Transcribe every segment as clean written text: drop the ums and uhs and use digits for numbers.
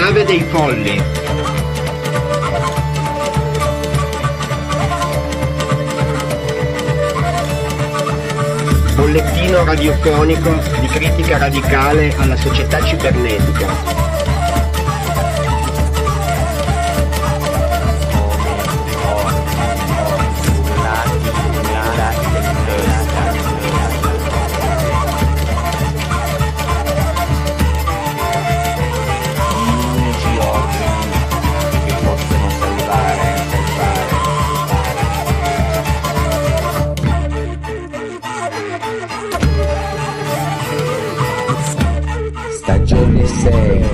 nave dei folli. Bollettino radiofonico di critica radicale alla società cibernetica. Stagione 6,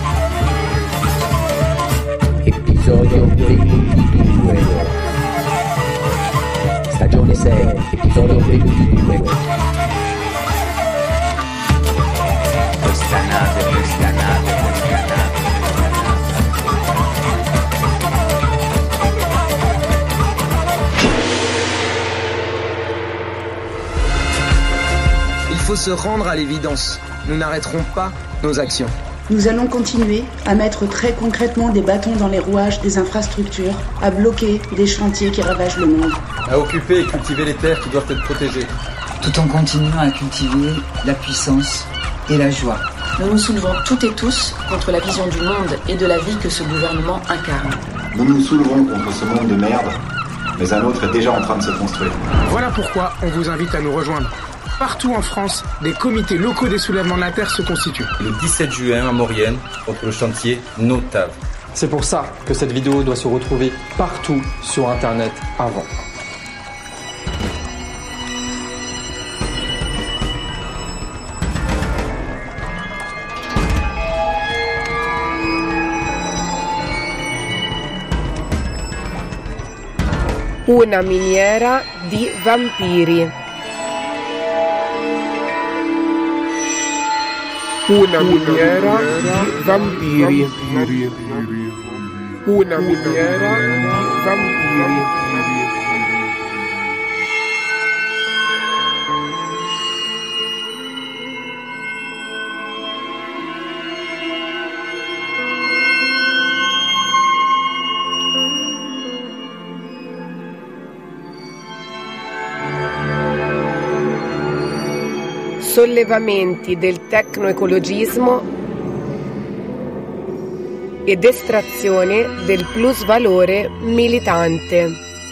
episodio 22. Stagione 6, episodio 22. Questa nave. Il faut se rendre à l'évidence. Nous n'arrêterons pas nos actions. Nous allons continuer à mettre très concrètement des bâtons dans les rouages des infrastructures, à bloquer des chantiers qui ravagent le monde. À occuper et cultiver les terres qui doivent être protégées. Tout en continuant à cultiver la puissance et la joie. Nous nous soulevons toutes et tous contre la vision du monde et de la vie que ce gouvernement incarne. Nous nous soulevons contre ce monde de merde, mais un autre est déjà en train de se construire. Voilà pourquoi on vous invite à nous rejoindre. Partout en France, des comités locaux des soulèvements de la terre se constituent. Le 17 juin à Maurienne, contre le chantier Notave. C'est pour ça que cette vidéo doit se retrouver partout sur Internet avant. Una miniera di vampiri. Una miniera di vampiri. Una miniera di vampiri. Sollevamenti del tecnoecologismo ed estrazione del plusvalore militante.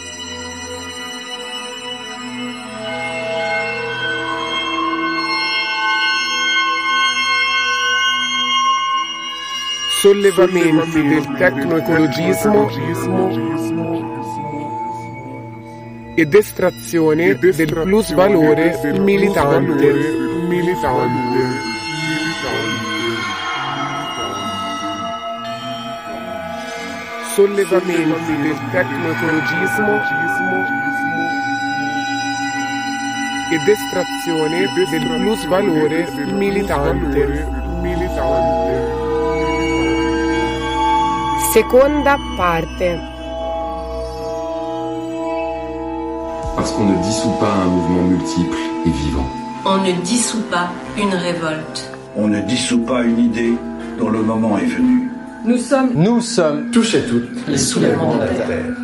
Sollevamenti del tecnoecologismo ed estrazione del plusvalore militante. Sollevamenti del tecnoecologismo ed estrazione del plusvalore militante. Seconda parte. Parce qu'on ne dissout pas un mouvement multiple et vivant. On ne dissout pas une révolte. On ne dissout pas une idée dont le moment est venu. Nous sommes tous et toutes les soulèvements de la terre.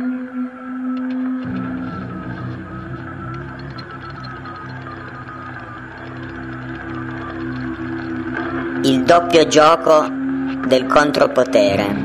Il doppio gioco del contropotere.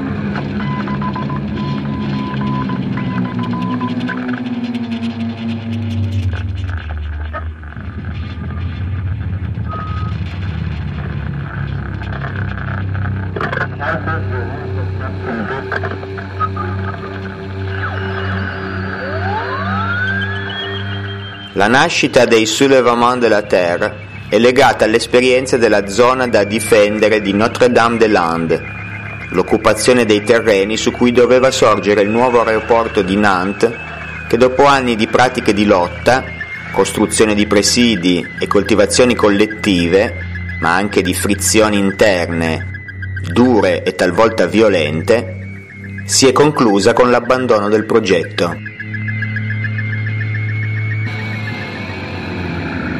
La nascita dei Soulèvements de la Terre è legata all'esperienza della zona da difendere di Notre-Dame-des-Landes, l'occupazione dei terreni su cui doveva sorgere il nuovo aeroporto di Nantes, che dopo anni di pratiche di lotta, costruzione di presidi e coltivazioni collettive, ma anche di frizioni interne, dure e talvolta violente, si è conclusa con l'abbandono del progetto.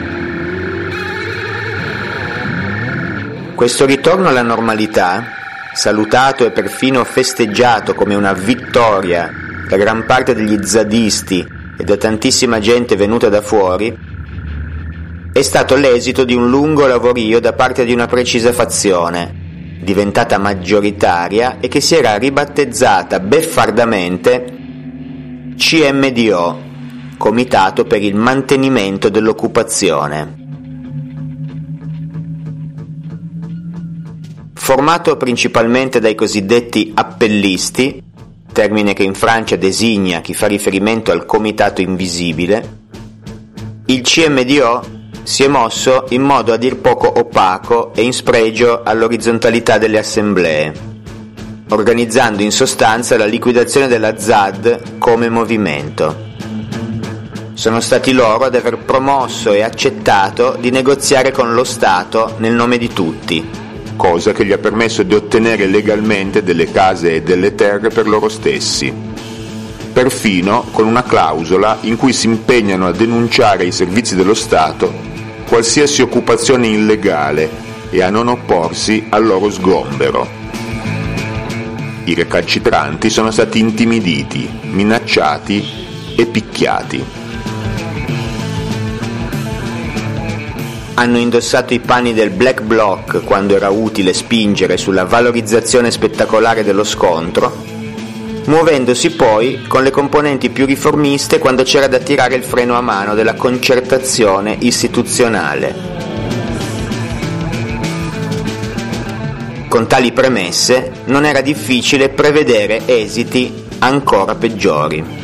Questo ritorno alla normalità salutato e perfino festeggiato come una vittoria da gran parte degli zadisti e da tantissima gente venuta da fuori, è stato l'esito di un lungo lavorio da parte di una precisa fazione, diventata maggioritaria e che si era ribattezzata beffardamente CMDO, Comitato per il mantenimento dell'occupazione. Formato principalmente dai cosiddetti appellisti, termine che in Francia designa chi fa riferimento al comitato invisibile, il CMDO si è mosso in modo a dir poco opaco e in spregio all'orizzontalità delle assemblee, organizzando in sostanza la liquidazione della ZAD come movimento. Sono stati loro ad aver promosso e accettato di negoziare con lo Stato nel nome di tutti, cosa che gli ha permesso di ottenere legalmente delle case e delle terre per loro stessi, perfino con una clausola in cui si impegnano a denunciare ai servizi dello Stato qualsiasi occupazione illegale e a non opporsi al loro sgombero. I recalcitranti sono stati intimiditi, minacciati e picchiati. Hanno indossato i panni del Black Bloc quando era utile spingere sulla valorizzazione spettacolare dello scontro, muovendosi poi con le componenti più riformiste quando c'era da tirare il freno a mano della concertazione istituzionale. Con tali premesse non era difficile prevedere esiti ancora peggiori.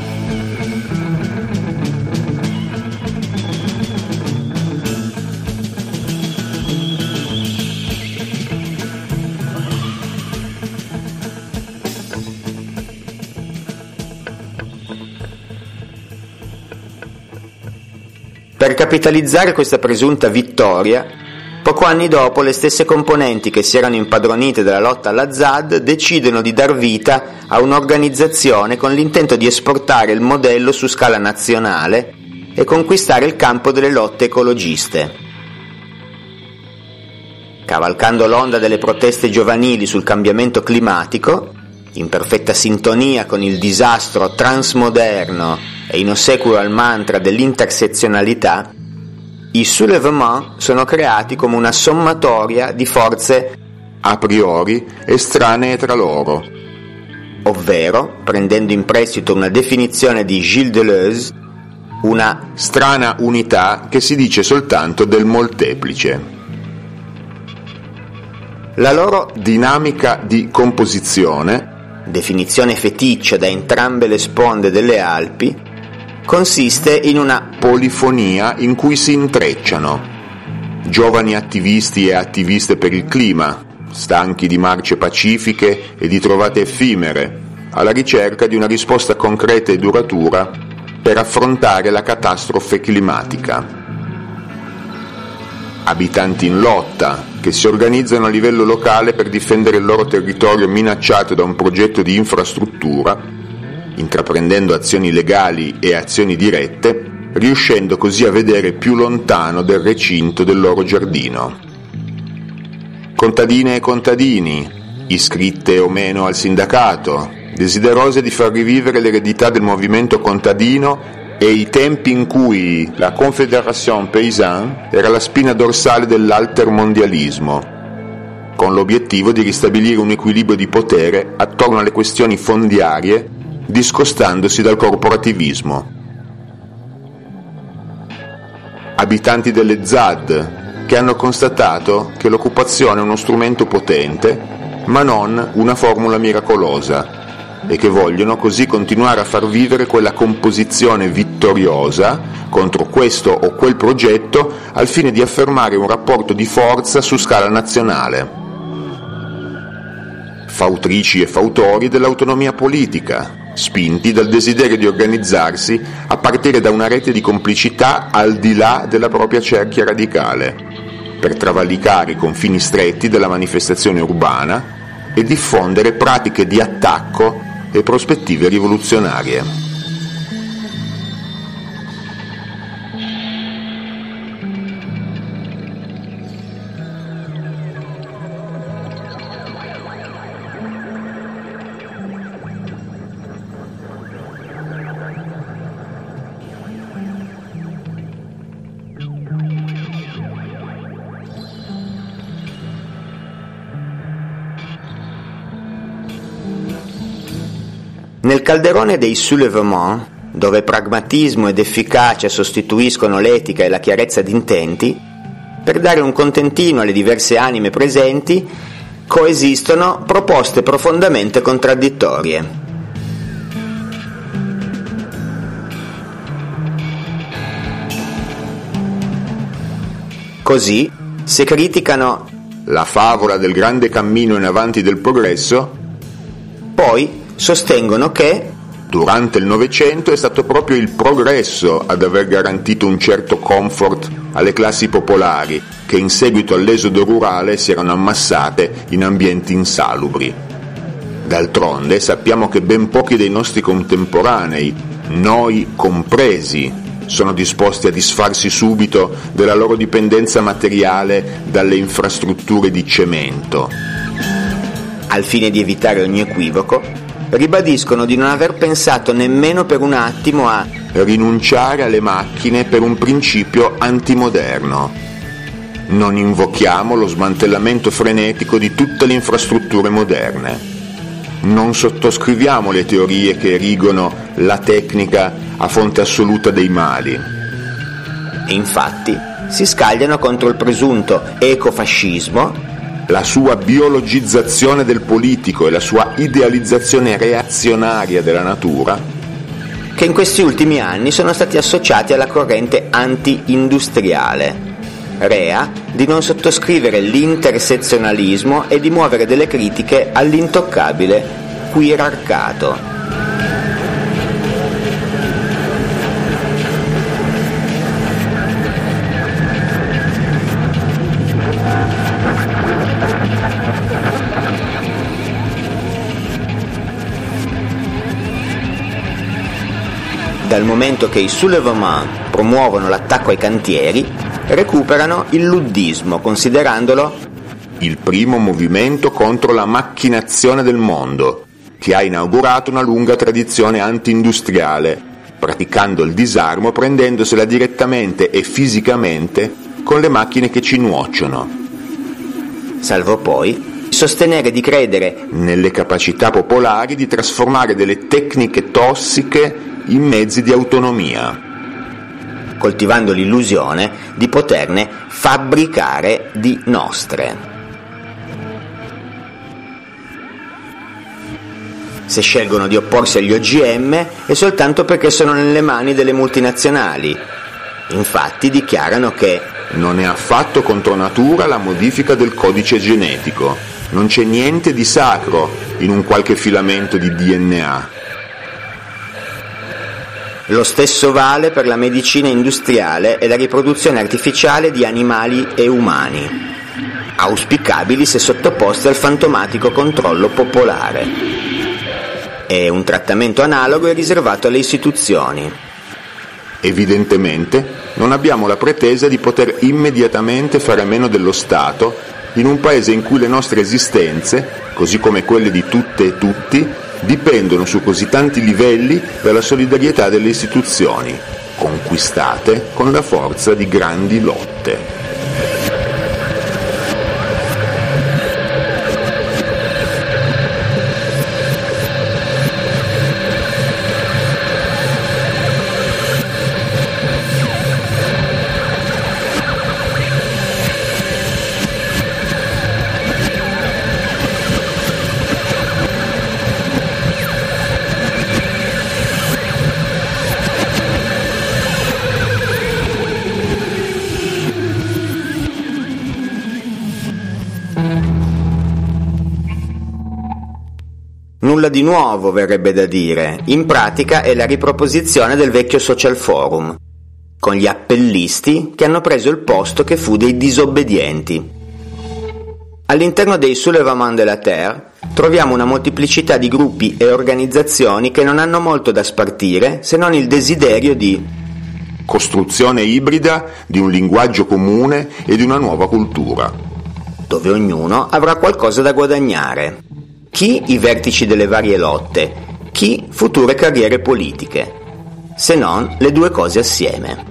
Per capitalizzare questa presunta vittoria, poco anni dopo le stesse componenti che si erano impadronite della lotta alla ZAD decidono di dar vita a un'organizzazione con l'intento di esportare il modello su scala nazionale e conquistare il campo delle lotte ecologiste. Cavalcando l'onda delle proteste giovanili sul cambiamento climatico, in perfetta sintonia con il disastro transmoderno e in ossequio al mantra dell'intersezionalità, i soulèvements sono creati come una sommatoria di forze a priori estranee tra loro, ovvero, prendendo in prestito una definizione di Gilles Deleuze, una strana unità che si dice soltanto del molteplice. La loro dinamica di composizione, definizione feticcia da entrambe le sponde delle Alpi, consiste in una polifonia in cui si intrecciano giovani attivisti e attiviste per il clima, stanchi di marce pacifiche e di trovate effimere, alla ricerca di una risposta concreta e duratura per affrontare la catastrofe climatica. Abitanti in lotta, che si organizzano a livello locale per difendere il loro territorio minacciato da un progetto di infrastruttura, intraprendendo azioni legali e azioni dirette, riuscendo così a vedere più lontano del recinto del loro giardino. Contadine e contadini, iscritte o meno al sindacato, desiderose di far rivivere l'eredità del movimento contadino e i tempi in cui la Confédération Paysanne era la spina dorsale dell'altermondialismo, con l'obiettivo di ristabilire un equilibrio di potere attorno alle questioni fondiarie, discostandosi dal corporativismo. Abitanti delle ZAD, che hanno constatato che l'occupazione è uno strumento potente, ma non una formula miracolosa, e che vogliono così continuare a far vivere quella composizione vittoriosa contro questo o quel progetto al fine di affermare un rapporto di forza su scala nazionale. Fautrici e fautori dell'autonomia politica, spinti dal desiderio di organizzarsi a partire da una rete di complicità al di là della propria cerchia radicale, per travalicare i confini stretti della manifestazione urbana e diffondere pratiche di attacco e prospettive rivoluzionarie. Nel calderone dei soulèvements, dove pragmatismo ed efficacia sostituiscono l'etica e la chiarezza d'intenti, per dare un contentino alle diverse anime presenti, coesistono proposte profondamente contraddittorie. Così, se criticano la favola del grande cammino in avanti del progresso, poi sostengono che durante il Novecento è stato proprio il progresso ad aver garantito un certo comfort alle classi popolari che in seguito all'esodo rurale si erano ammassate in ambienti insalubri. D'altronde sappiamo che ben pochi dei nostri contemporanei, noi compresi, sono disposti a disfarsi subito della loro dipendenza materiale dalle infrastrutture di cemento. Al fine di evitare ogni equivoco, ribadiscono di non aver pensato nemmeno per un attimo a rinunciare alle macchine per un principio antimoderno. Non invochiamo lo smantellamento frenetico di tutte le infrastrutture moderne. Non sottoscriviamo le teorie che erigono la tecnica a fonte assoluta dei mali. E infatti si scagliano contro il presunto ecofascismo, la sua biologizzazione del politico e la sua idealizzazione reazionaria della natura, che in questi ultimi anni sono stati associati alla corrente anti-industriale, rea di non sottoscrivere l'intersezionalismo e di muovere delle critiche all'intoccabile queerarcato. Dal momento che i soulèvements promuovono l'attacco ai cantieri, recuperano il luddismo, considerandolo il primo movimento contro la macchinazione del mondo, che ha inaugurato una lunga tradizione anti-industriale, praticando il disarmo prendendosela direttamente e fisicamente con le macchine che ci nuocciono. Salvo poi sostenere di credere nelle capacità popolari di trasformare delle tecniche tossiche in mezzi di autonomia, coltivando l'illusione di poterne fabbricare di nostre. Se scelgono di opporsi agli OGM è soltanto perché sono nelle mani delle multinazionali. Infatti dichiarano che non è affatto contro natura la modifica del codice genetico, non c'è niente di sacro in un qualche filamento di DNA. Lo stesso vale per la medicina industriale e la riproduzione artificiale di animali e umani, auspicabili se sottoposti al fantomatico controllo popolare. E un trattamento analogo è riservato alle istituzioni. Evidentemente non abbiamo la pretesa di poter immediatamente fare a meno dello Stato in un paese in cui le nostre esistenze, così come quelle di tutte e tutti, dipendono su così tanti livelli dalla solidarietà delle istituzioni, conquistate con la forza di grandi lotte. Nulla di nuovo, verrebbe da dire. In pratica è la riproposizione del vecchio social forum, con gli appellisti che hanno preso il posto che fu dei disobbedienti. All'interno dei Soulèvements de la Terre troviamo una moltiplicità di gruppi e organizzazioni che non hanno molto da spartire se non il desiderio di costruzione ibrida di un linguaggio comune e di una nuova cultura, dove ognuno avrà qualcosa da guadagnare. Chi i vertici delle varie lotte, chi future carriere politiche, se non le due cose assieme.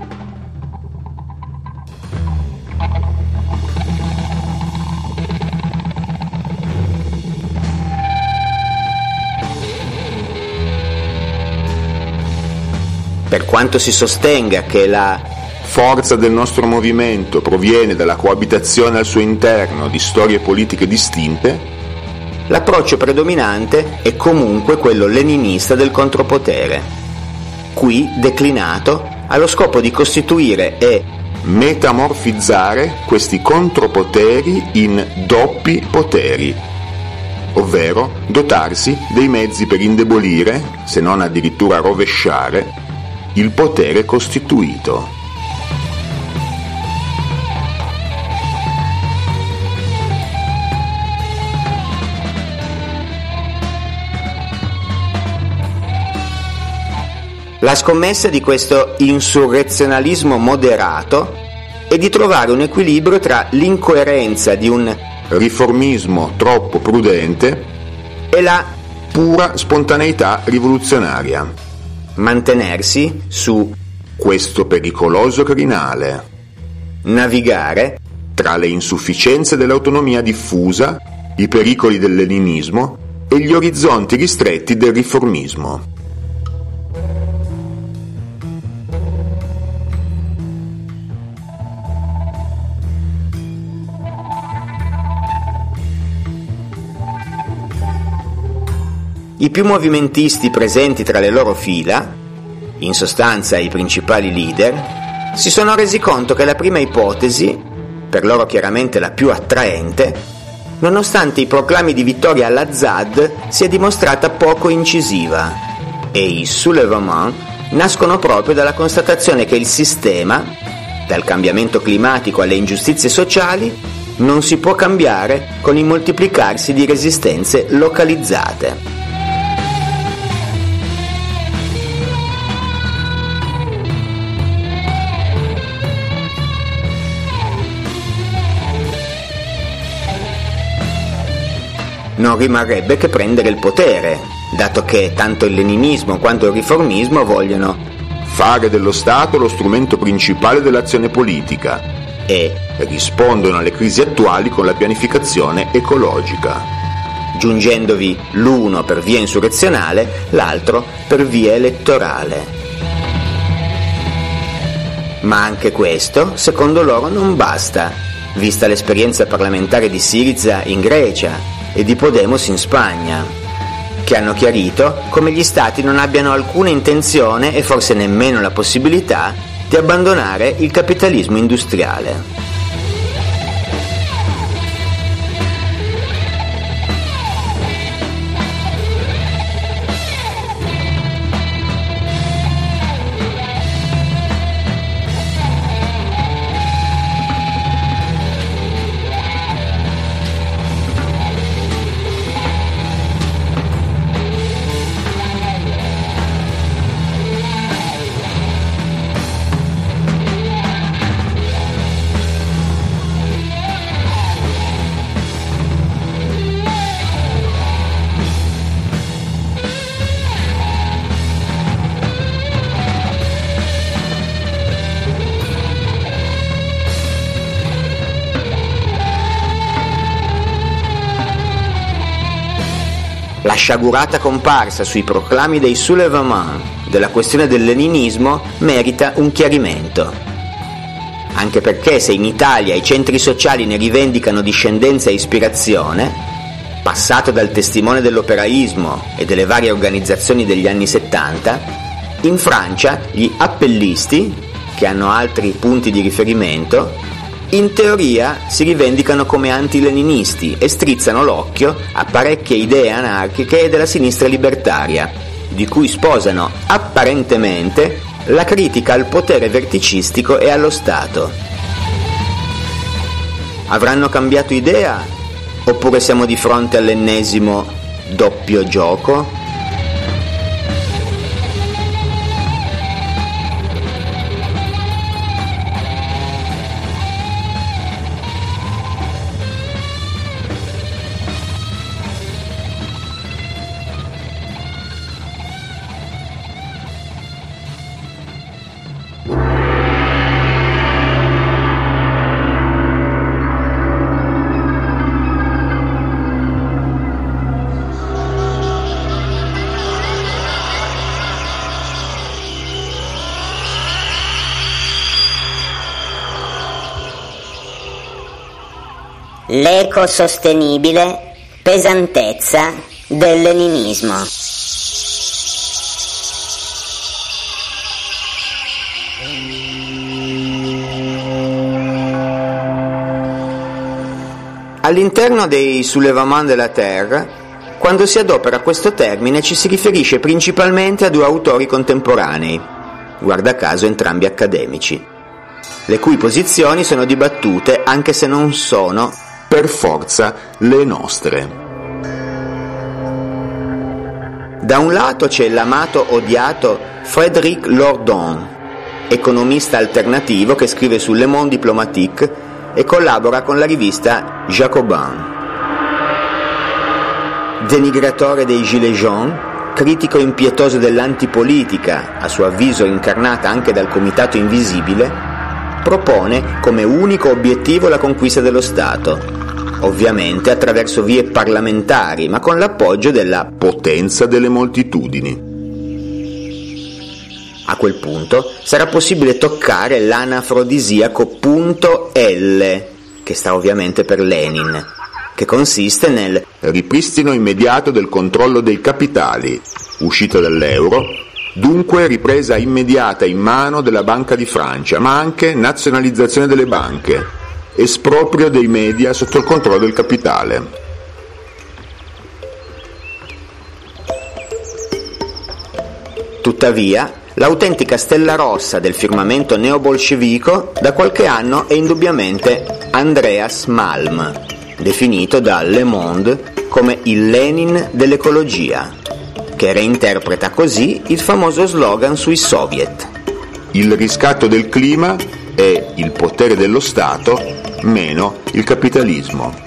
Per quanto si sostenga che la forza del nostro movimento proviene dalla coabitazione al suo interno di storie politiche distinte, l'approccio predominante è comunque quello leninista del contropotere, qui declinato allo scopo di costituire e metamorfizzare questi contropoteri in doppi poteri, ovvero dotarsi dei mezzi per indebolire, se non addirittura rovesciare, il potere costituito. La scommessa di questo insurrezionalismo moderato è di trovare un equilibrio tra l'incoerenza di un riformismo troppo prudente e la pura spontaneità rivoluzionaria. Mantenersi su questo pericoloso crinale. Navigare tra le insufficienze dell'autonomia diffusa, i pericoli del leninismo e gli orizzonti ristretti del riformismo. I più movimentisti presenti tra le loro fila, in sostanza i principali leader, si sono resi conto che la prima ipotesi, per loro chiaramente la più attraente, nonostante i proclami di vittoria all'Azad, si è dimostrata poco incisiva, e i soulèvements nascono proprio dalla constatazione che il sistema, dal cambiamento climatico alle ingiustizie sociali, non si può cambiare con il moltiplicarsi di resistenze localizzate. Non rimarrebbe che prendere il potere, dato che tanto il leninismo quanto il riformismo vogliono fare dello Stato lo strumento principale dell'azione politica e rispondono alle crisi attuali con la pianificazione ecologica, giungendovi l'uno per via insurrezionale, l'altro per via elettorale. Ma anche questo, secondo loro, non basta, vista l'esperienza parlamentare di Syriza in Grecia e di Podemos in Spagna, che hanno chiarito come gli stati non abbiano alcuna intenzione e forse nemmeno la possibilità di abbandonare il capitalismo industriale. La sciagurata comparsa sui proclami dei soulèvements della questione del leninismo merita un chiarimento. Anche perché se in Italia i centri sociali ne rivendicano discendenza e ispirazione, passato dal testimone dell'operaismo e delle varie organizzazioni degli anni 70, in Francia gli appellisti, che hanno altri punti di riferimento, in teoria si rivendicano come anti-leninisti e strizzano l'occhio a parecchie idee anarchiche della sinistra libertaria, di cui sposano apparentemente la critica al potere verticistico e allo Stato. Avranno cambiato idea? Oppure siamo di fronte all'ennesimo doppio gioco? l'ecosostenibile pesantezza del leninismo. All'interno dei Soulèvements de la Terre, quando si adopera questo termine ci si riferisce principalmente a due autori contemporanei, guarda caso entrambi accademici, le cui posizioni sono dibattute anche se non sono per forza le nostre. Da un lato c'è l'amato odiato Frédéric Lordon, economista alternativo che scrive sul Le Monde Diplomatique e collabora con la rivista Jacobin. Denigratore dei Gilets jaunes, critico impietoso dell'antipolitica, a suo avviso incarnata anche dal Comitato Invisibile, propone come unico obiettivo la conquista dello Stato, ovviamente attraverso vie parlamentari, ma con l'appoggio della potenza delle moltitudini. A quel punto sarà possibile toccare l'anafrodisiaco punto L, che sta ovviamente per Lenin, che consiste nel ripristino immediato del controllo dei capitali, uscita dall'euro, dunque ripresa immediata in mano della Banca di Francia, ma anche nazionalizzazione delle banche, esproprio dei media sotto il controllo del capitale. Tuttavia, l'autentica stella rossa del firmamento neobolscevico da qualche anno è indubbiamente Andreas Malm, definito da Le Monde come il Lenin dell'ecologia, che reinterpreta così il famoso slogan sui soviet. Il riscatto del clima è il potere dello Stato meno il capitalismo.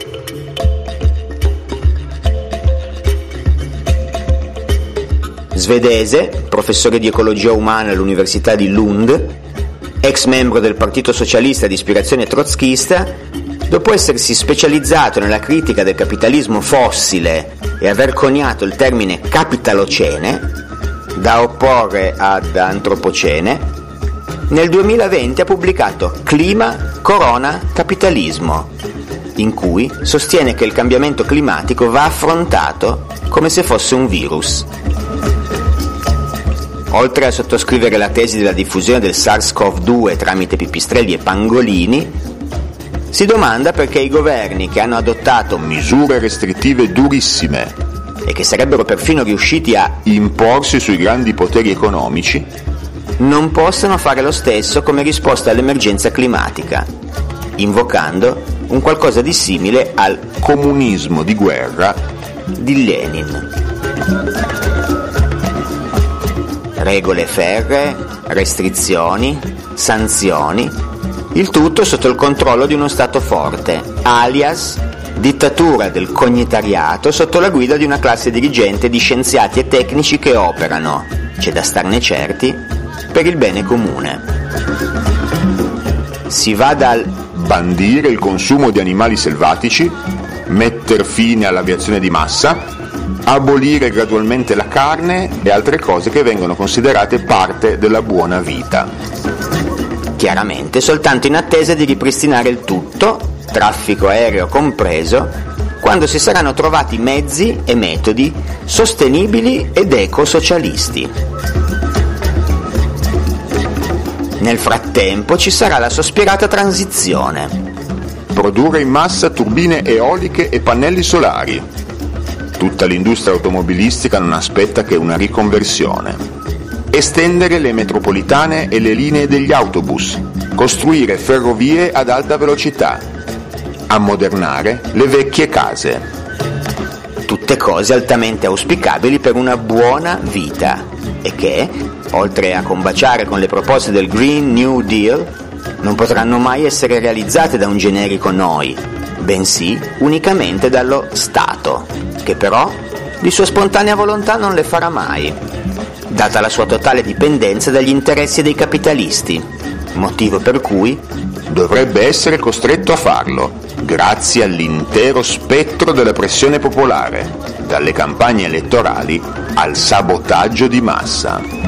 Svedese, professore di ecologia umana all'Università di Lund, ex membro del Partito Socialista di ispirazione trotskista, dopo essersi specializzato nella critica del capitalismo fossile e aver coniato il termine capitalocene, da opporre ad antropocene, nel 2020 ha pubblicato Clima, Corona, Capitalismo, in cui sostiene che il cambiamento climatico va affrontato come se fosse un virus. Oltre a sottoscrivere la tesi della diffusione del SARS-CoV-2 tramite pipistrelli e pangolini, si domanda perché i governi che hanno adottato misure restrittive durissime e che sarebbero perfino riusciti a imporsi sui grandi poteri economici non possano fare lo stesso come risposta all'emergenza climatica, invocando un qualcosa di simile al comunismo di guerra di Lenin. Regole ferree, restrizioni, sanzioni, il tutto sotto il controllo di uno Stato forte, alias dittatura del cognitariato sotto la guida di una classe dirigente di scienziati e tecnici che operano, c'è da starne certi, per il bene comune. Si va dal bandire il consumo di animali selvatici, metter fine all'aviazione di massa, abolire gradualmente la carne e altre cose che vengono considerate parte della buona vita. Chiaramente soltanto in attesa di ripristinare il tutto, traffico aereo compreso, quando si saranno trovati mezzi e metodi sostenibili ed ecosocialisti. Nel frattempo ci sarà la sospirata transizione. Produrre in massa turbine eoliche e pannelli solari. Tutta l'industria automobilistica non aspetta che una riconversione. Estendere le metropolitane e le linee degli autobus. Costruire ferrovie ad alta velocità. Ammodernare le vecchie case. Tutte cose altamente auspicabili per una buona vita e che, oltre a combaciare con le proposte del Green New Deal, non potranno mai essere realizzate da un generico noi, bensì unicamente dallo Stato, che però di sua spontanea volontà non le farà mai, data la sua totale dipendenza dagli interessi dei capitalisti, motivo per cui dovrebbe essere costretto a farlo, grazie all'intero spettro della pressione popolare, dalle campagne elettorali al sabotaggio di massa.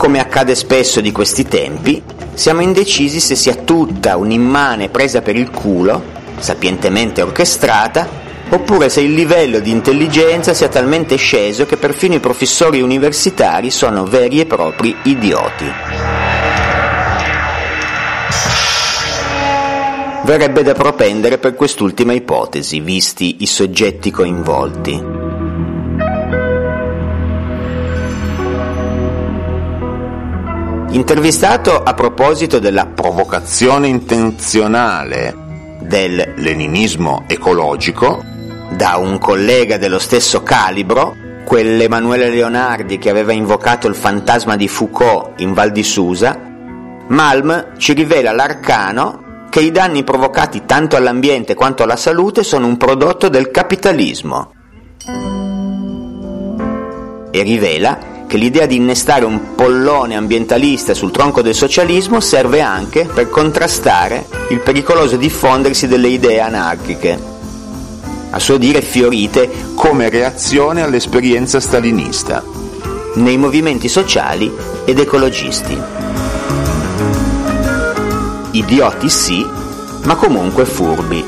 come accade spesso di questi tempi, siamo indecisi se sia tutta un'immane presa per il culo, sapientemente orchestrata, oppure se il livello di intelligenza sia talmente sceso che perfino i professori universitari sono veri e propri idioti. Verrebbe da propendere per quest'ultima ipotesi, visti i soggetti coinvolti. Intervistato a proposito della provocazione intenzionale del leninismo ecologico da un collega dello stesso calibro, quell'Emanuele Leonardi che aveva invocato il fantasma di Foucault in Val di Susa, Malm ci rivela l'arcano che i danni provocati tanto all'ambiente quanto alla salute sono un prodotto del capitalismo, e rivela che l'idea di innestare un pollone ambientalista sul tronco del socialismo serve anche per contrastare il pericoloso diffondersi delle idee anarchiche, a suo dire fiorite come reazione all'esperienza stalinista, nei movimenti sociali ed ecologisti. Idioti sì, ma comunque furbi.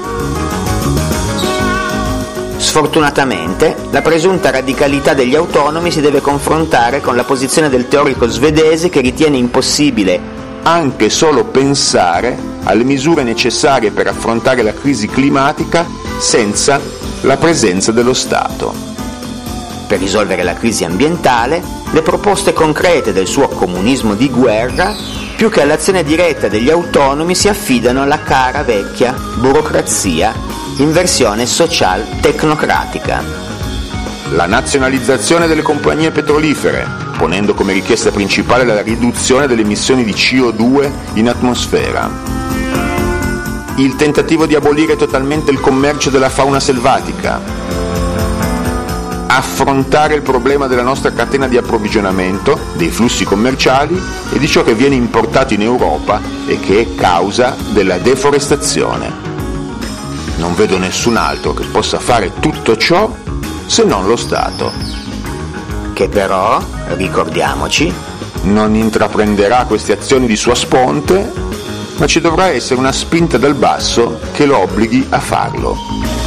Sfortunatamente, la presunta radicalità degli autonomi si deve confrontare con la posizione del teorico svedese che ritiene impossibile anche solo pensare alle misure necessarie per affrontare la crisi climatica senza la presenza dello Stato. Per risolvere la crisi ambientale, le proposte concrete del suo comunismo di guerra, più che all'azione diretta degli autonomi, si affidano alla cara vecchia burocrazia in versione social-tecnocratica. La nazionalizzazione delle compagnie petrolifere, ponendo come richiesta principale la riduzione delle emissioni di CO2 in atmosfera. Il tentativo di abolire totalmente il commercio della fauna selvatica. Affrontare il problema della nostra catena di approvvigionamento, dei flussi commerciali e di ciò che viene importato in Europa e che è causa della deforestazione. Non vedo nessun altro che possa fare tutto ciò se non lo Stato, che però, ricordiamoci, non intraprenderà queste azioni di sua sponte, ma ci dovrà essere una spinta dal basso che lo obblighi a farlo.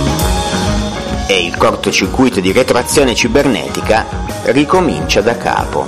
E il cortocircuito di retroazione cibernetica ricomincia da capo.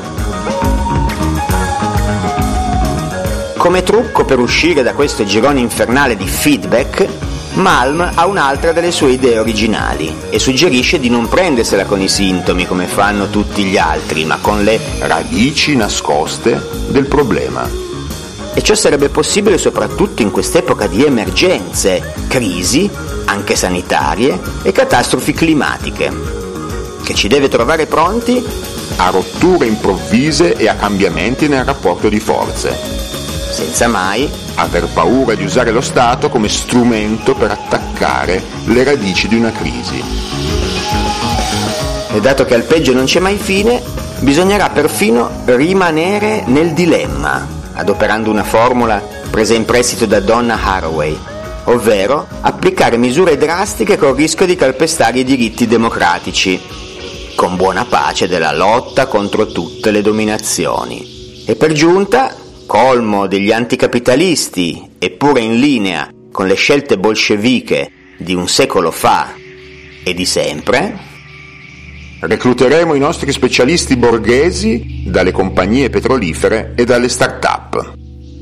Come trucco per uscire da questo girone infernale di feedback, Malm ha un'altra delle sue idee originali e suggerisce di non prendersela con i sintomi come fanno tutti gli altri, ma con le radici nascoste del problema. E ciò sarebbe possibile soprattutto in quest'epoca di emergenze, crisi, anche sanitarie, e catastrofi climatiche, che ci deve trovare pronti a rotture improvvise e a cambiamenti nel rapporto di forze, senza mai aver paura di usare lo Stato come strumento per attaccare le radici di una crisi. E dato che al peggio non c'è mai fine, bisognerà perfino rimanere nel dilemma, adoperando una formula presa in prestito da Donna Haraway, ovvero applicare misure drastiche col rischio di calpestare i diritti democratici, con buona pace della lotta contro tutte le dominazioni. E per giunta, colmo degli anticapitalisti, eppure in linea con le scelte bolsceviche di un secolo fa e di sempre, recluteremo i nostri specialisti borghesi dalle compagnie petrolifere e dalle start-up.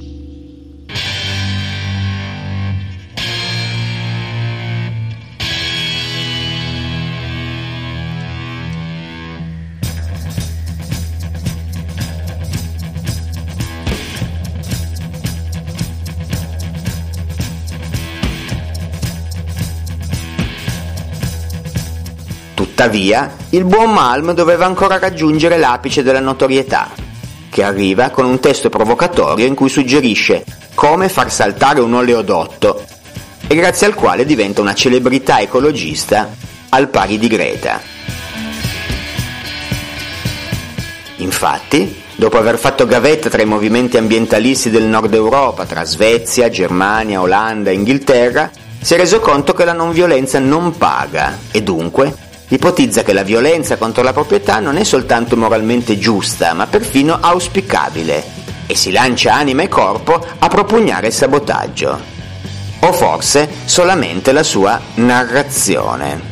Tuttavia, il buon Malm doveva ancora raggiungere l'apice della notorietà, che arriva con un testo provocatorio in cui suggerisce come far saltare un oleodotto e grazie al quale diventa una celebrità ecologista al pari di Greta. Infatti, dopo aver fatto gavetta tra i movimenti ambientalisti del nord Europa, tra Svezia, Germania, Olanda e Inghilterra, si è reso conto che la non violenza non paga e dunque ipotizza che la violenza contro la proprietà non è soltanto moralmente giusta, ma perfino auspicabile, e si lancia anima e corpo a propugnare il sabotaggio. O forse solamente la sua narrazione.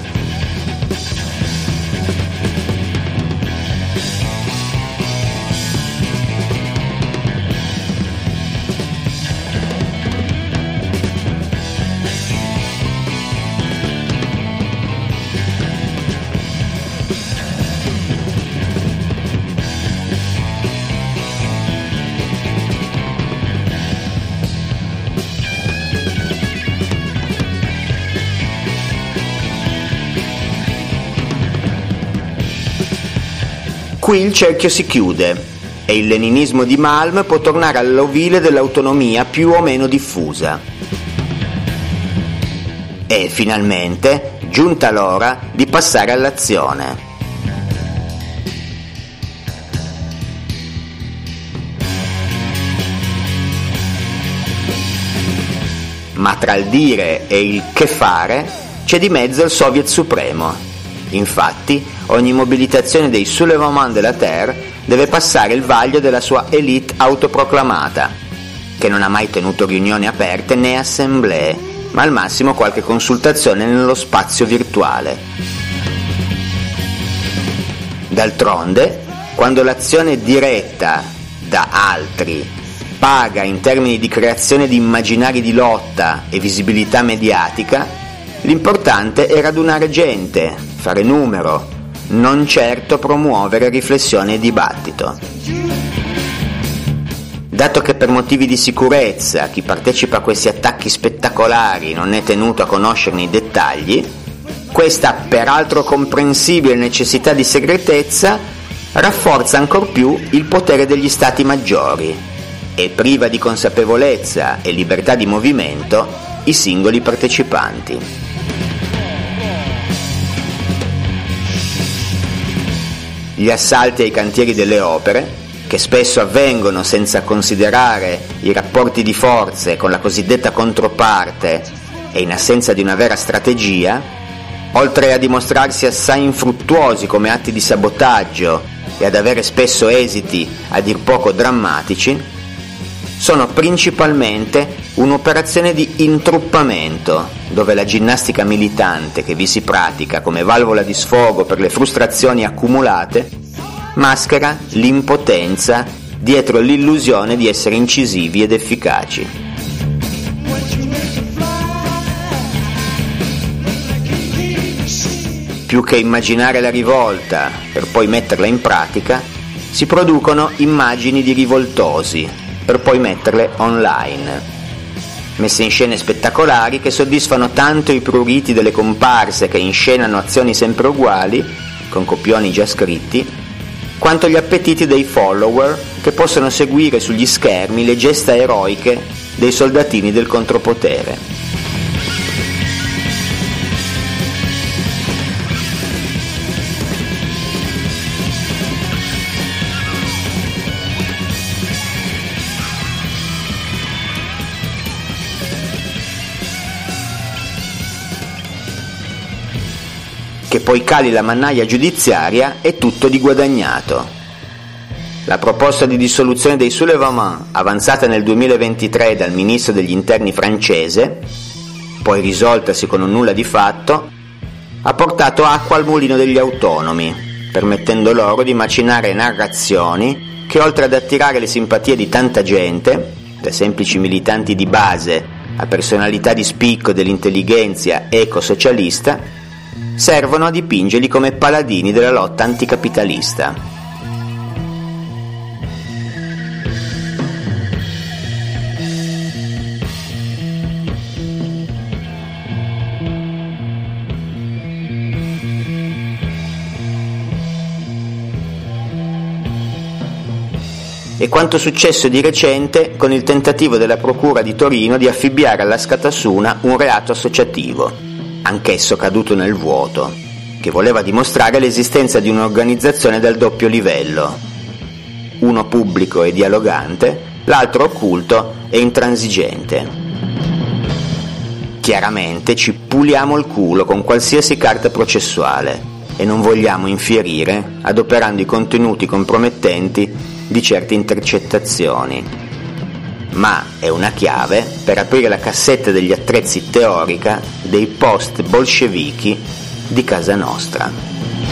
Qui il cerchio si chiude e il leninismo di Malm può tornare all'ovile dell'autonomia più o meno diffusa. E finalmente giunta l'ora di passare all'azione. Ma tra il dire e il che fare c'è di mezzo il Soviet Supremo. Infatti, ogni mobilitazione dei Soulèvement de la Terre deve passare il vaglio della sua élite autoproclamata, che non ha mai tenuto riunioni aperte né assemblee, ma al massimo qualche consultazione nello spazio virtuale. D'altronde, quando l'azione è diretta da altri paga in termini di creazione di immaginari di lotta e visibilità mediatica, l'importante è radunare gente, fare numero, non certo promuovere riflessione e dibattito. Dato che per motivi di sicurezza chi partecipa a questi attacchi spettacolari non è tenuto a conoscerne i dettagli, questa peraltro comprensibile necessità di segretezza rafforza ancor più il potere degli stati maggiori e priva di consapevolezza e libertà di movimento i singoli partecipanti. Gli assalti ai cantieri delle opere, che spesso avvengono senza considerare i rapporti di forze con la cosiddetta controparte e in assenza di una vera strategia, oltre a dimostrarsi assai infruttuosi come atti di sabotaggio e ad avere spesso esiti a dir poco drammatici, sono principalmente un'operazione di intruppamento, dove la ginnastica militante che vi si pratica come valvola di sfogo per le frustrazioni accumulate maschera l'impotenza dietro l'illusione di essere incisivi ed efficaci. Più che immaginare la rivolta per poi metterla in pratica, si producono immagini di rivoltosi per poi metterle online, messe in scene spettacolari che soddisfano tanto i pruriti delle comparse che inscenano azioni sempre uguali, con copioni già scritti, quanto gli appetiti dei follower che possono seguire sugli schermi le gesta eroiche dei soldatini del contropotere. Che poi cali la mannaia giudiziaria è tutto di guadagnato. La proposta di dissoluzione dei Soulèvement, avanzata nel 2023 dal ministro degli interni francese, poi risoltasi con un nulla di fatto, ha portato acqua al mulino degli autonomi, permettendo loro di macinare narrazioni che, oltre ad attirare le simpatie di tanta gente, da semplici militanti di base a personalità di spicco dell'intellighenzia ecosocialista, servono a dipingerli come paladini della lotta anticapitalista. E quanto successo di recente con il tentativo della Procura di Torino di affibbiare alla Scatasuna un reato associativo, anch'esso caduto nel vuoto, che voleva dimostrare l'esistenza di un'organizzazione dal doppio livello, uno pubblico e dialogante, l'altro occulto e intransigente. Chiaramente ci puliamo il culo con qualsiasi carta processuale e non vogliamo infierire adoperando i contenuti compromettenti di certe intercettazioni. Ma è una chiave per aprire la cassetta degli attrezzi teorica dei post bolscevichi di casa nostra.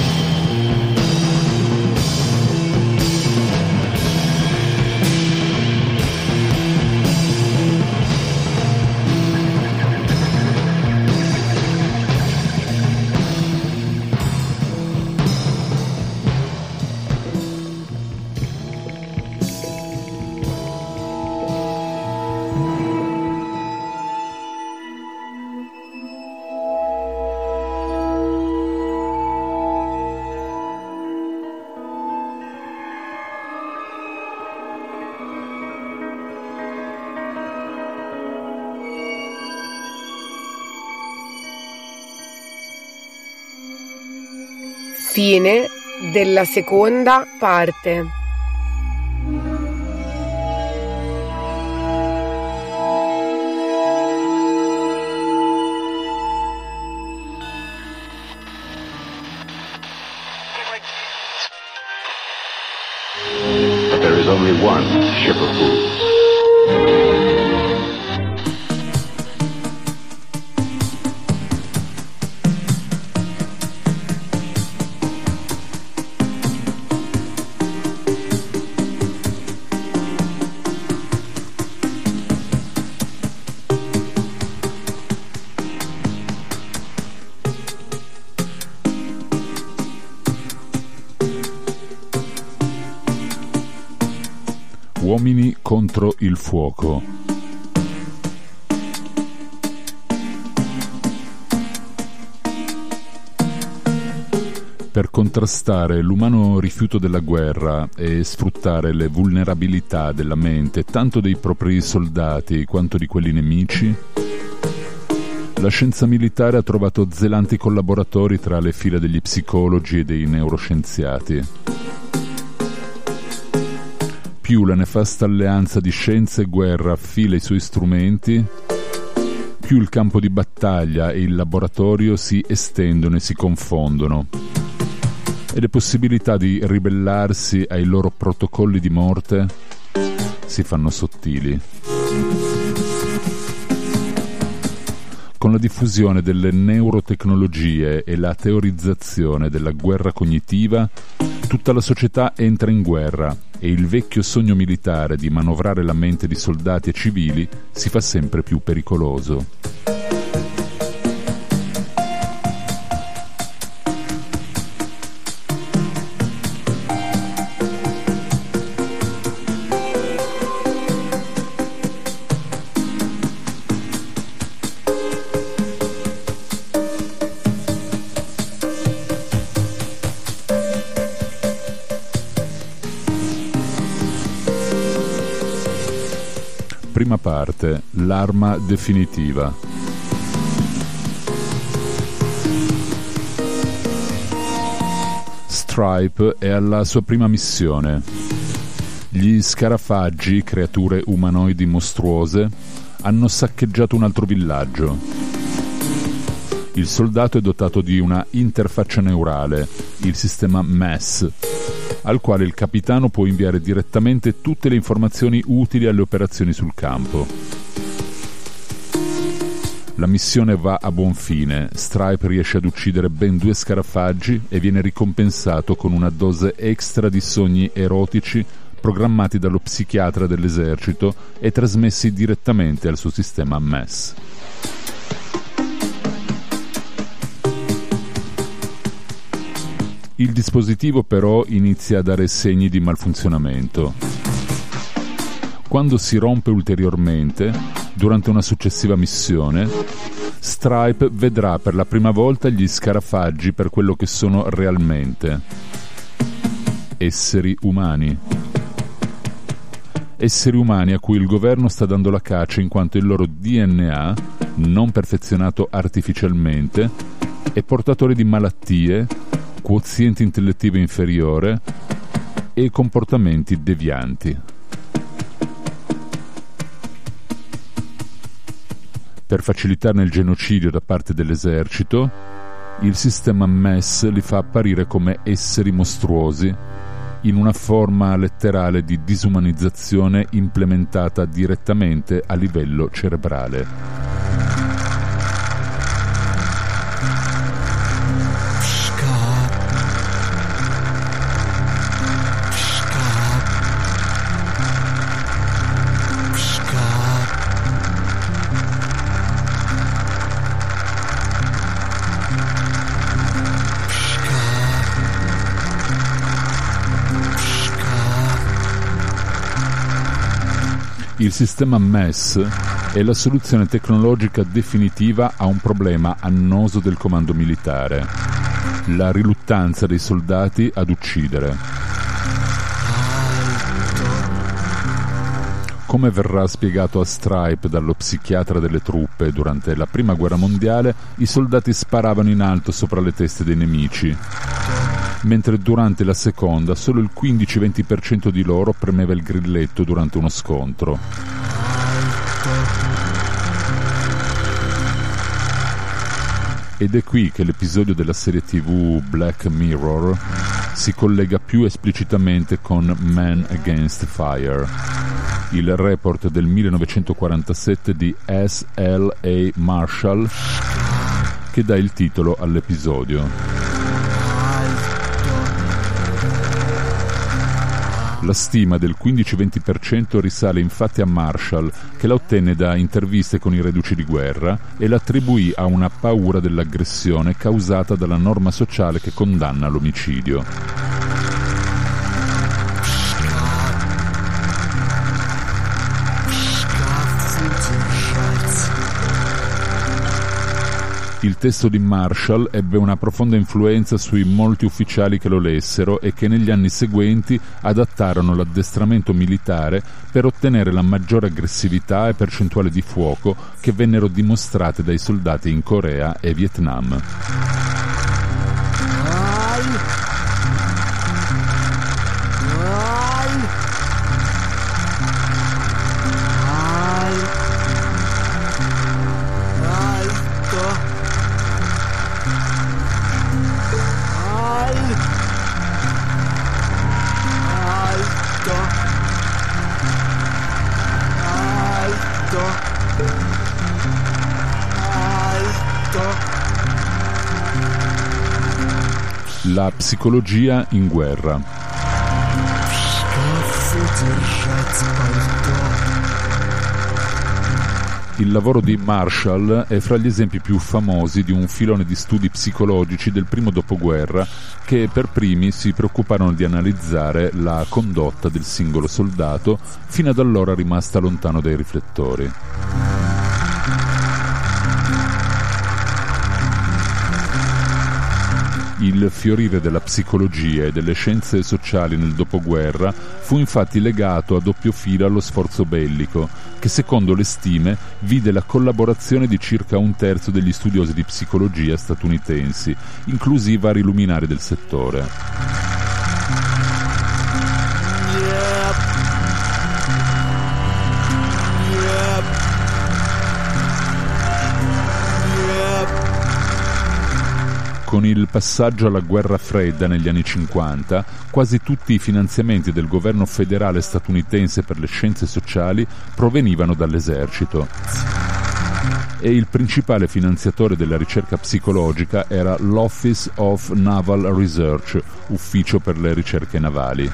Fine della seconda parte. There is only one ship of fools. Uomini contro il fuoco. Per contrastare l'umano rifiuto della guerra e sfruttare le vulnerabilità della mente tanto dei propri soldati quanto di quelli nemici, la scienza militare ha trovato zelanti collaboratori tra le fila degli psicologi e dei neuroscienziati. Più la nefasta alleanza di scienza e guerra affila i suoi strumenti, più il campo di battaglia e il laboratorio si estendono e si confondono, e le possibilità di ribellarsi ai loro protocolli di morte si fanno sottili. Con la diffusione delle neurotecnologie e la teorizzazione della guerra cognitiva, tutta la società entra in guerra e il vecchio sogno militare di manovrare la mente di soldati e civili si fa sempre più pericoloso. Prima parte, l'arma definitiva. Stripe è alla sua prima missione. Gli scarafaggi, creature umanoidi mostruose, hanno saccheggiato un altro villaggio. Il soldato è dotato di una interfaccia neurale, il sistema MES, al quale il capitano può inviare direttamente tutte le informazioni utili alle operazioni sul campo. La missione va a buon fine. Stripe riesce ad uccidere ben 2 scarafaggi e viene ricompensato con una dose extra di sogni erotici programmati dallo psichiatra dell'esercito e trasmessi direttamente al suo sistema MES. Il dispositivo però inizia a dare segni di malfunzionamento. Quando si rompe ulteriormente, durante una successiva missione, Stripe vedrà per la prima volta gli scarafaggi per quello che sono realmente: esseri umani. Esseri umani a cui il governo sta dando la caccia in quanto il loro DNA, non perfezionato artificialmente, è portatore di malattie, quoziente intellettivo inferiore e comportamenti devianti. Per facilitarne il genocidio da parte dell'esercito, il sistema MES li fa apparire come esseri mostruosi, in una forma letterale di disumanizzazione implementata direttamente a livello cerebrale. Il sistema MES è la soluzione tecnologica definitiva a un problema annoso del comando militare: la riluttanza dei soldati ad uccidere. Come verrà spiegato a Stripe dallo psichiatra delle truppe, durante la Prima Guerra Mondiale i soldati sparavano in alto sopra le teste dei nemici, mentre durante la Seconda solo il 15-20% di loro premeva il grilletto durante uno scontro. Ed è qui che l'episodio della serie TV Black Mirror si collega più esplicitamente con Man Against Fire, il report del 1947 di S.L.A. Marshall che dà il titolo all'episodio. La stima del 15-20% risale infatti a Marshall, che la ottenne da interviste con i reduci di guerra e l'attribuì a una paura dell'aggressione causata dalla norma sociale che condanna l'omicidio. Il testo di Marshall ebbe una profonda influenza sui molti ufficiali che lo lessero e che negli anni seguenti adattarono l'addestramento militare per ottenere la maggiore aggressività e percentuale di fuoco che vennero dimostrate dai soldati in Corea e Vietnam. La psicologia in guerra. Il lavoro di Marshall è fra gli esempi più famosi di un filone di studi psicologici del primo dopoguerra che per primi si preoccuparono di analizzare la condotta del singolo soldato, fino ad allora rimasta lontano dai riflettori. Il fiorire della psicologia e delle scienze sociali nel dopoguerra fu infatti legato a doppio filo allo sforzo bellico, che secondo le stime vide la collaborazione di circa 1/3 degli studiosi di psicologia statunitensi, inclusi vari luminari del settore. Con il passaggio alla guerra fredda negli anni 50, quasi tutti i finanziamenti del governo federale statunitense per le scienze sociali provenivano dall'esercito. E il principale finanziatore della ricerca psicologica era l'Office of Naval Research, ufficio per le ricerche navali.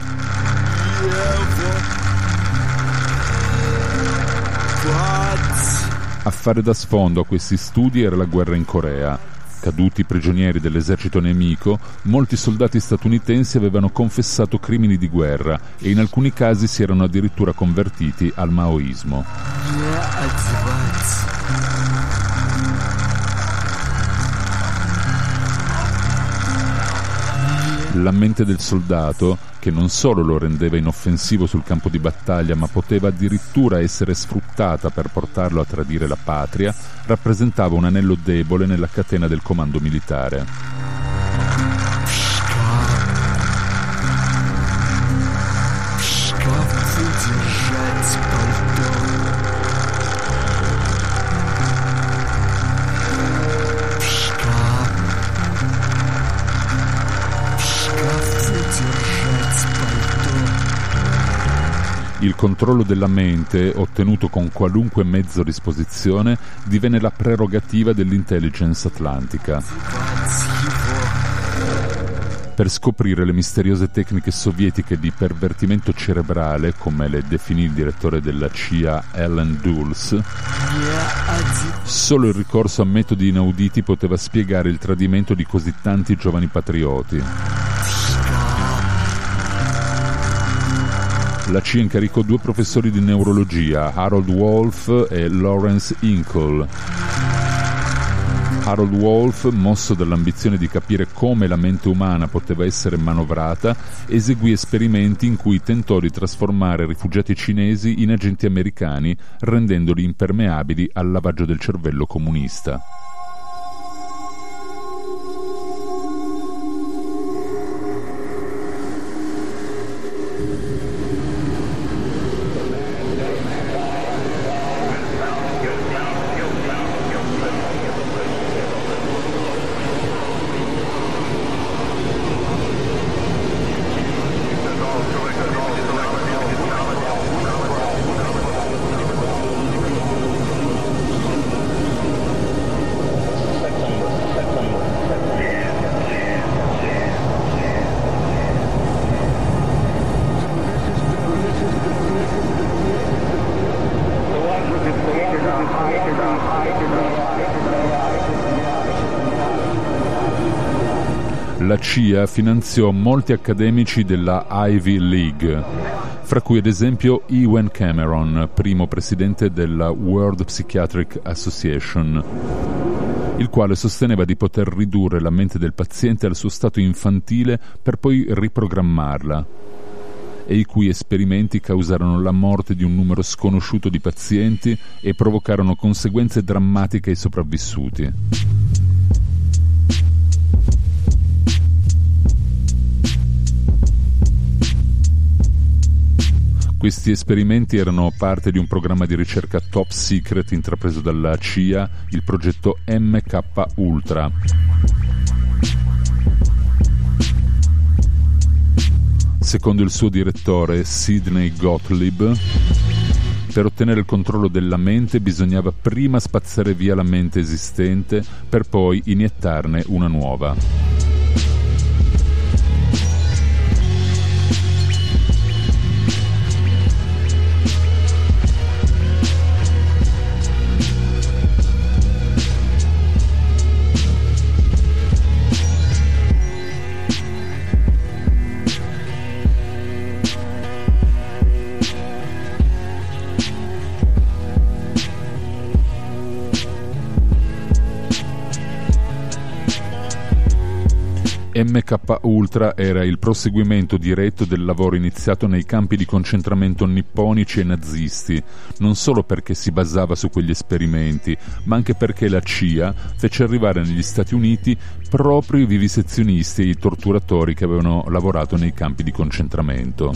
A fare da sfondo a questi studi era la guerra in Corea. Caduti prigionieri dell'esercito nemico, molti soldati statunitensi avevano confessato crimini di guerra e in alcuni casi si erano addirittura convertiti al maoismo. La mente del soldato, che non solo lo rendeva inoffensivo sul campo di battaglia, ma poteva addirittura essere sfruttata per portarlo a tradire la patria, rappresentava un anello debole nella catena del comando militare. Il controllo della mente, ottenuto con qualunque mezzo a disposizione, divenne la prerogativa dell'intelligence atlantica. Per scoprire le misteriose tecniche sovietiche di pervertimento cerebrale, come le definì il direttore della CIA Allen Dulles, solo il ricorso a metodi inauditi poteva spiegare il tradimento di così tanti giovani patrioti. La CIA incaricò 2 professori di neurologia, Harold Wolff e Lawrence Hinkle. Harold Wolff, mosso dall'ambizione di capire come la mente umana poteva essere manovrata, eseguì esperimenti in cui tentò di trasformare rifugiati cinesi in agenti americani, rendendoli impermeabili al lavaggio del cervello comunista. La CIA finanziò molti accademici della Ivy League, fra cui ad esempio Ewen Cameron, primo presidente della World Psychiatric Association, il quale sosteneva di poter ridurre la mente del paziente al suo stato infantile per poi riprogrammarla, e i cui esperimenti causarono la morte di un numero sconosciuto di pazienti e provocarono conseguenze drammatiche ai sopravvissuti. Questi esperimenti erano parte di un programma di ricerca top secret intrapreso dalla CIA, il progetto MK Ultra. Secondo il suo direttore Sidney Gottlieb, per ottenere il controllo della mente bisognava prima spazzare via la mente esistente per poi iniettarne una nuova. MK Ultra era il proseguimento diretto del lavoro iniziato nei campi di concentramento nipponici e nazisti, non solo perché si basava su quegli esperimenti, ma anche perché la CIA fece arrivare negli Stati Uniti proprio i vivisezionisti e i torturatori che avevano lavorato nei campi di concentramento.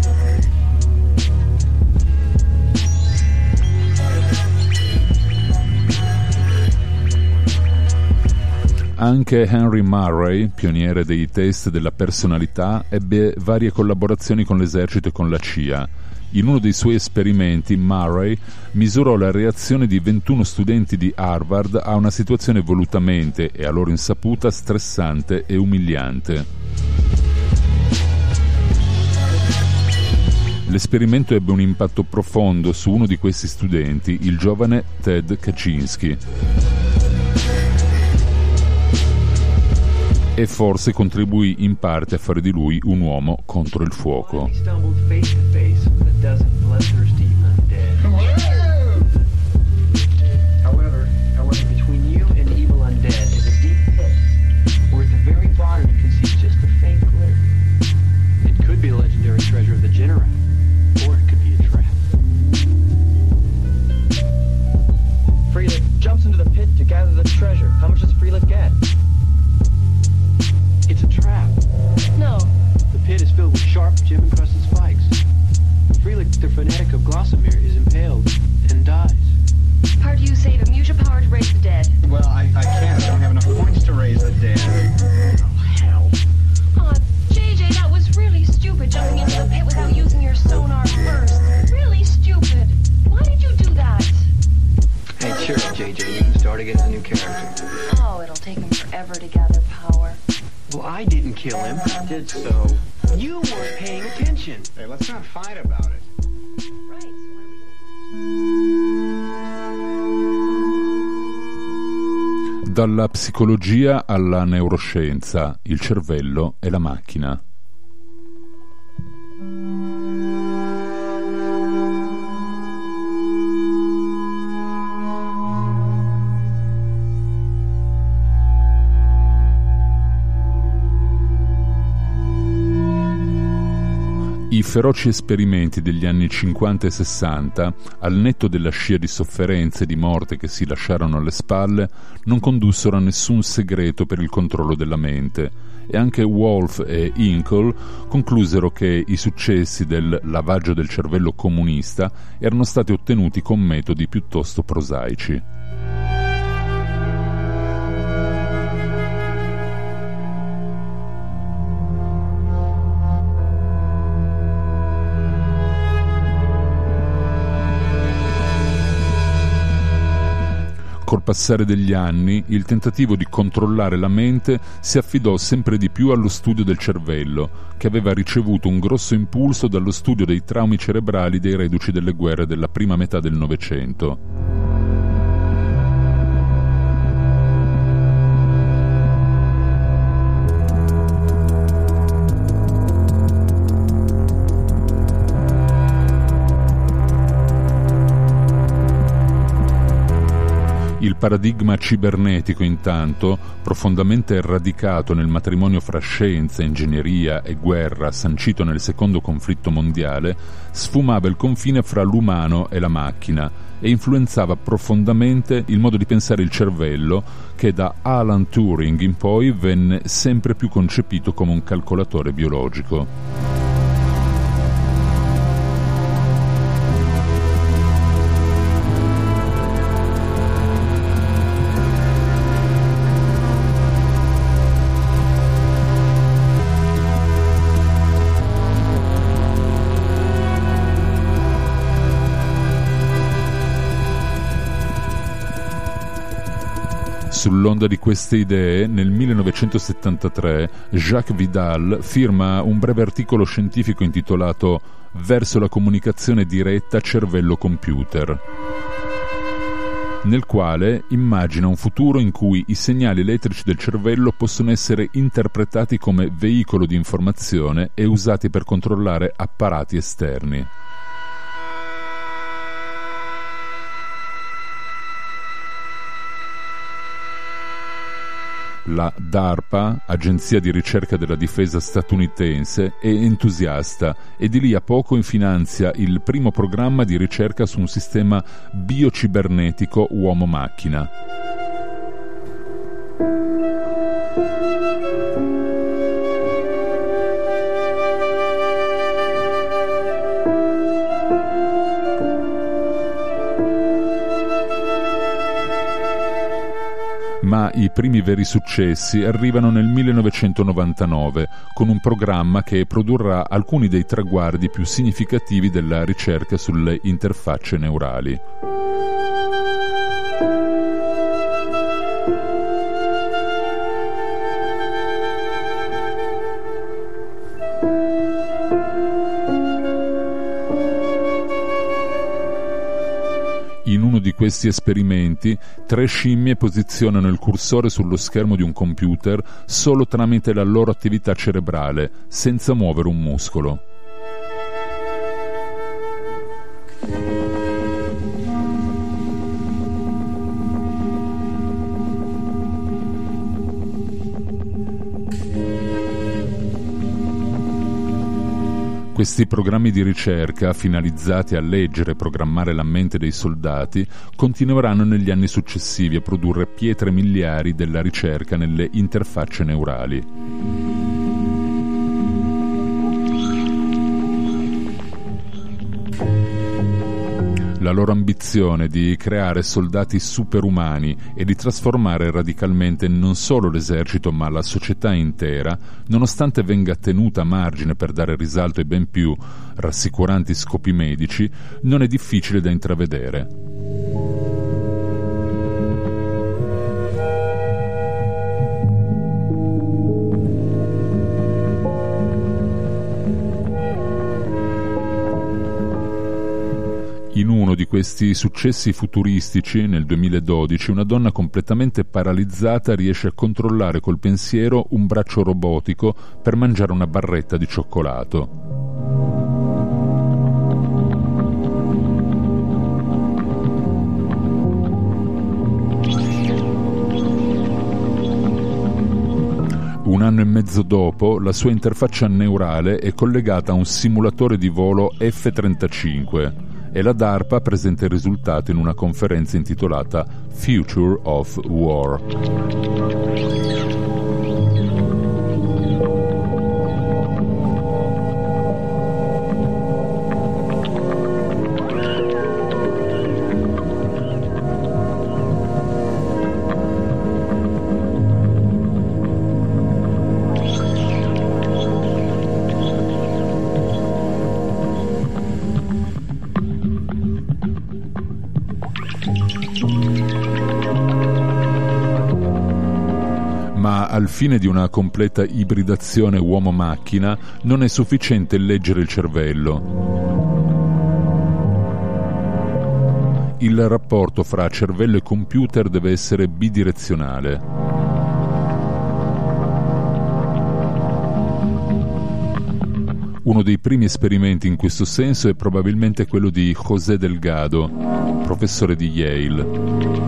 Anche Henry Murray, pioniere dei test della personalità, ebbe varie collaborazioni con l'esercito e con la CIA. In uno dei suoi esperimenti, Murray misurò la reazione di 21 studenti di Harvard a una situazione volutamente e a loro insaputa stressante e umiliante. L'esperimento ebbe un impatto profondo su uno di questi studenti, il giovane Ted Kaczynski. E forse contribuì in parte a fare di lui un uomo contro il fuoco. Freelit jumps into the pit to gather the treasure. How much does Freelit get? It's a trap. No. The pit is filled with sharp, gem-encrusted spikes. Freelit, the fanatic of Glossamere, is impaled and dies. Heard you say to use your power to raise the dead. Well, I can't. I don't have enough points to raise the dead. Oh, hell. JJ, that was really stupid, jumping into the pit without using your sonar first. get a new character. Oh, it'll take him forever to gather power. Well, I didn't kill him. I did so. You weren't paying attention. Hey, let's not fight about it. Right, so what are we gonna do? Dalla psicologia alla neuroscienza, il cervello e la macchina. I feroci esperimenti degli anni 50 e 60, al netto della scia di sofferenze e di morte che si lasciarono alle spalle, non condussero a nessun segreto per il controllo della mente, e anche Wolf e Hinkle conclusero che i successi del lavaggio del cervello comunista erano stati ottenuti con metodi piuttosto prosaici. Col passare degli anni, il tentativo di controllare la mente si affidò sempre di più allo studio del cervello, che aveva ricevuto un grosso impulso dallo studio dei traumi cerebrali dei reduci delle guerre della prima metà del Novecento. Il paradigma cibernetico, intanto, profondamente radicato nel matrimonio fra scienza, ingegneria e guerra sancito nel secondo conflitto mondiale, sfumava il confine fra l'umano e la macchina e influenzava profondamente il modo di pensare il cervello, che da Alan Turing in poi venne sempre più concepito come un calcolatore biologico. Sull'onda di queste idee, nel 1973, Jacques Vidal firma un breve articolo scientifico intitolato «Verso la comunicazione diretta cervello-computer», nel quale immagina un futuro in cui i segnali elettrici del cervello possono essere interpretati come veicolo di informazione e usati per controllare apparati esterni. La DARPA, agenzia di ricerca della difesa statunitense, è entusiasta e di lì a poco finanzia il primo programma di ricerca su un sistema biocibernetico uomo-macchina. Ma i primi veri successi arrivano nel 1999 con un programma che produrrà alcuni dei traguardi più significativi della ricerca sulle interfacce neurali. In uno di questi esperimenti, 3 scimmie posizionano il cursore sullo schermo di un computer solo tramite la loro attività cerebrale, senza muovere un muscolo. Questi programmi di ricerca, finalizzati a leggere e programmare la mente dei soldati, continueranno negli anni successivi a produrre pietre miliari della ricerca nelle interfacce neurali. La loro ambizione di creare soldati superumani e di trasformare radicalmente non solo l'esercito ma la società intera, nonostante venga tenuta a margine per dare risalto ai ben più rassicuranti scopi medici, non è difficile da intravedere. In uno di questi successi futuristici, nel 2012, una donna completamente paralizzata riesce a controllare col pensiero un braccio robotico per mangiare una barretta di cioccolato. Un anno e mezzo dopo, la sua interfaccia neurale è collegata a un simulatore di volo F-35 e la DARPA presenta il risultato in una conferenza intitolata Future of War. Ma al fine di una completa ibridazione uomo-macchina non è sufficiente leggere il cervello. Il rapporto fra cervello e computer deve essere bidirezionale. Uno dei primi esperimenti in questo senso è probabilmente quello di José Delgado, professore di Yale.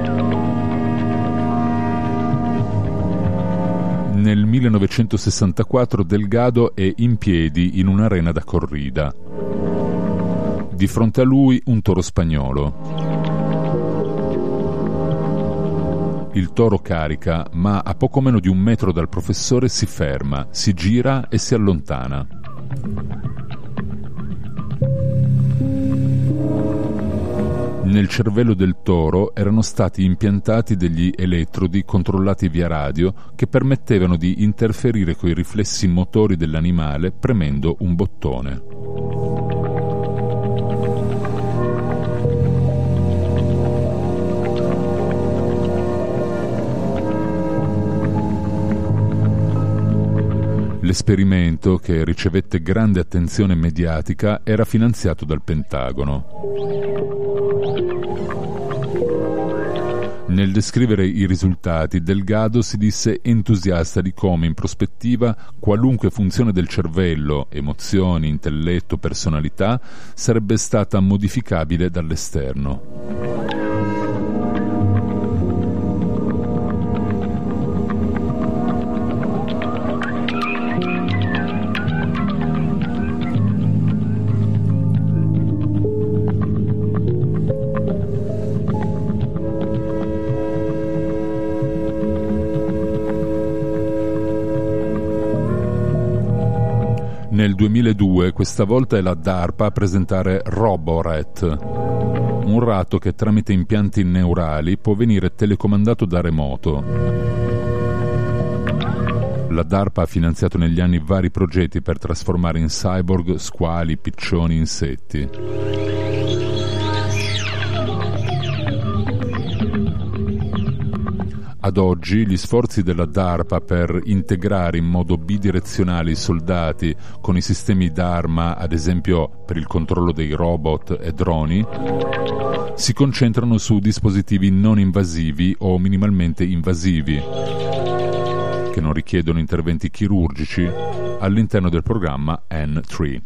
Nel 1964 Delgado è in piedi in un'arena da corrida. Di fronte a lui un toro spagnolo. Il toro carica, ma a poco meno di 1 metro dal professore si ferma, si gira e si allontana. Nel cervello del toro erano stati impiantati degli elettrodi controllati via radio che permettevano di interferire coi riflessi motori dell'animale premendo un bottone. L'esperimento, che ricevette grande attenzione mediatica, era finanziato dal Pentagono. Nel descrivere i risultati, Delgado si disse entusiasta di come, in prospettiva, qualunque funzione del cervello, emozioni, intelletto, personalità, sarebbe stata modificabile dall'esterno. Nel 2002, questa volta è la DARPA a presentare Roborat, un ratto che tramite impianti neurali può venire telecomandato da remoto. La DARPA ha finanziato negli anni vari progetti per trasformare in cyborg squali, piccioni, insetti. Ad oggi gli sforzi della DARPA per integrare in modo bidirezionale i soldati con i sistemi d'arma, ad esempio per il controllo dei robot e droni, si concentrano su dispositivi non invasivi o minimalmente invasivi, che non richiedono interventi chirurgici, all'interno del programma N3.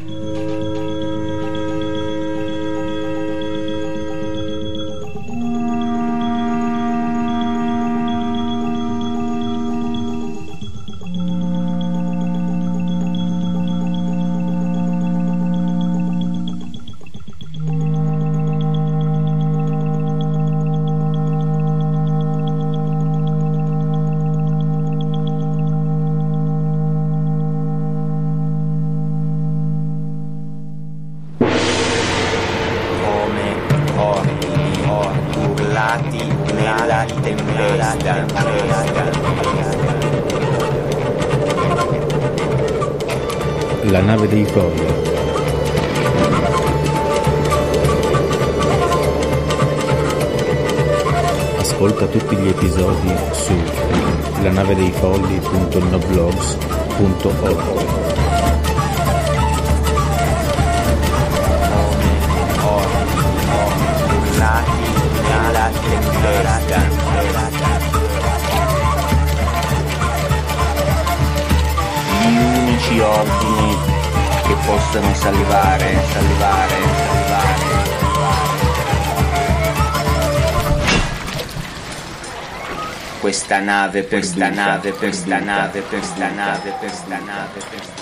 La nave dei folli. Ascolta tutti gli episodi su lanavedeifolli.noblogs.org. ordini che possono salvare. Questa nave perduta.